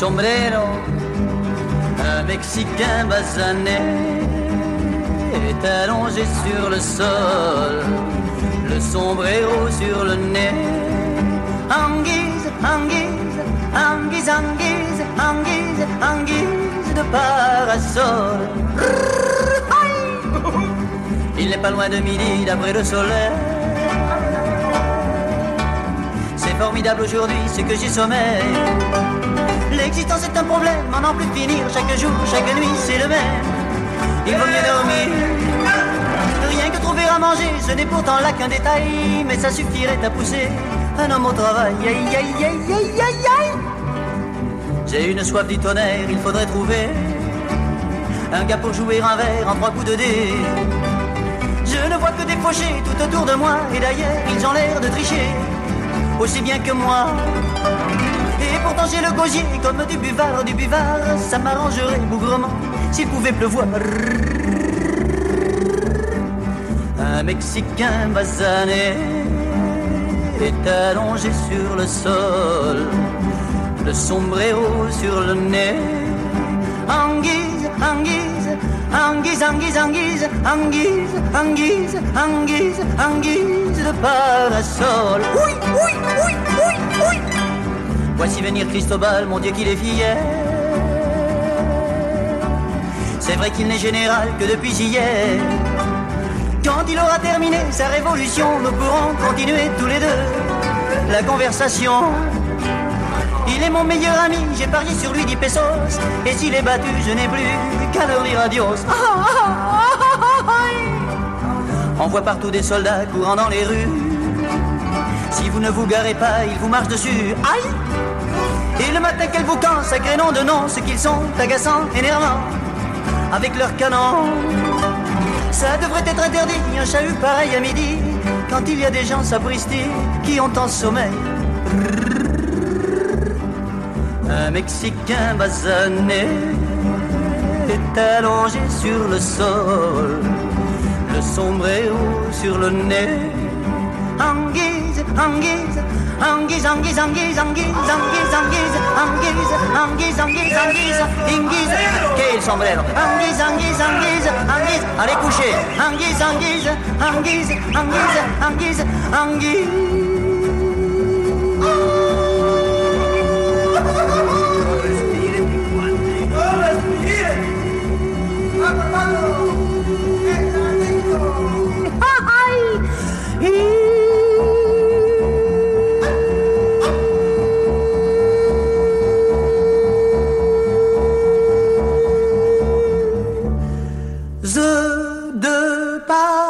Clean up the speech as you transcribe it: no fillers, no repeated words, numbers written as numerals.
sombrero, un Mexicain basané est allongé sur le sol, le sombrero sur le nez. Anguise, anguise, anguise, anguise, anguise, anguise de parasol. Il n'est pas loin de midi d'après le soleil. C'est formidable aujourd'hui ce que j'ai sommeil. L'existence est un problème, en n'en plus finir. Chaque jour, chaque nuit, c'est le même. Il vaut mieux dormir. Rien que trouver à manger, ce n'est pourtant là qu'un détail. Mais ça suffirait à pousser un homme au travail. Aïe, aïe, aïe, aïe, aïe, aïe. J'ai une soif du tonnerre, il faudrait trouver un gars pour jouer un verre en 3 coups de dé. Je ne vois que des fauchés tout autour de moi. Et d'ailleurs, ils ont l'air de tricher aussi bien que moi. Et pourtant j'ai le gosier comme du buvard, du buvard. Ça m'arrangerait bougrement s'il pouvait pleuvoir. Un Mexicain basané est allongé sur le sol, le sombrero sur le nez. Anguise, anguise, anguise, anguise, anguise, anguise, anguise, anguise, anguise de parasol. Oui, oui, oui, oui, oui. Voici venir Cristobal, mon Dieu qu'il est fier. C'est vrai qu'il n'est général que depuis hier. Quand il aura terminé sa révolution, nous pourrons continuer tous les deux la conversation. Il est mon meilleur ami, j'ai parié sur lui 10 pesos. Et s'il est battu, je n'ai plus qu'à leur dire adios. On voit partout des soldats courant dans les rues. Si vous ne vous garez pas, ils vous marchent dessus. Aïe! Et le matin qu'elles vous cansent, sacré nom de nom, ce qu'ils sont agaçants, énervants, avec leurs canons. Ça devrait être interdit, un chahut pareil à midi, quand il y a des gens sabristis qui ont en sommeil. Un Mexicain basané est allongé sur le sol, le sombrero sur le nez. Anguise, anguise, anguise, anguise, anguise, anguise, anguise, anguise, anguise, anguise, anguise, anguise, anguise, que el sombrero. Anguise, anguise, anguise, anguise, allez coucher. Anguise, anguise, anguise, anguise, anguise, anguise. De pas